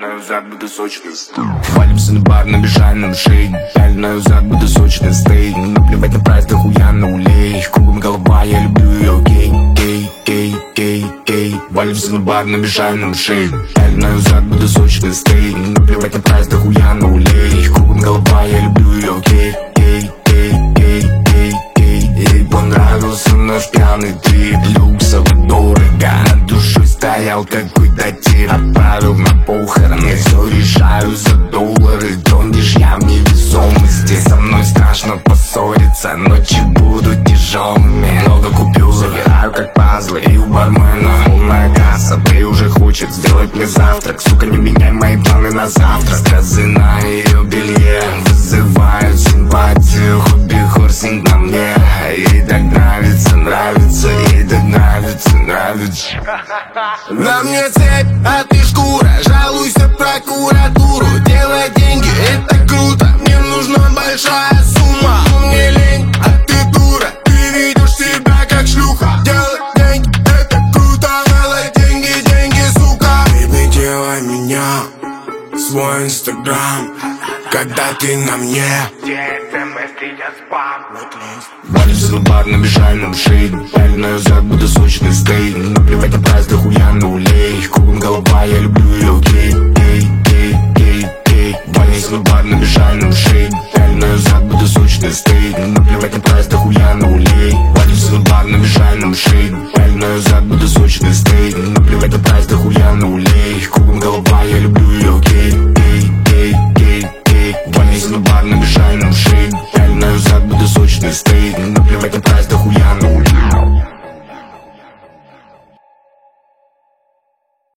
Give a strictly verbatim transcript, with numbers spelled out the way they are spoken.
Пяльную зад буду сочный. Валимся на бар, набежаем на шею. Пяльную зад буду сочный стейк. Наплевать на прайс, да хуя на улей. Кругом голова, я люблю ее. Гей, гей, гей, гей, гей. Валимся на бар, набежаем на шею. Пяльную зад буду сочный стейк. Наплевать на прайс, да хуя на улей. Кругом голова, я люблю ее. Гей, гей, гей, гей, гей, гей. Ей понравился наш пьяный трип. Люксово дорого, над душой стоял какой-то тип. Отправил на похороны, все решаю за доллары. Тонешь я в невесомости. Со мной страшно поссориться, ночи будут тяжелыми. Много купюр забираю как пазлы, и у бармена полная касса. Ты уже хочет сделать мне завтрак. Сука, не меняй мои планы на завтра. Стразы на ее белье вызывают симпатию. Хобби хорсинг на мне. Ей так нравится, нравится, ей так нравится, нравится. На мне цепь, а ты шкура. Жалуйся в прокуратуру. Делай деньги, это круто. Мне нужна большая сумма. Мне лень, а ты дура. Ты ведешь себя как шлюха. Делай деньги, это круто. Делай деньги, деньги, сука. Baby, делай меня свой инстаграм, когда ты на мне. Валимся на бар, набежаем на шею. Пяльную зад буду сочный стейк. Наплевать на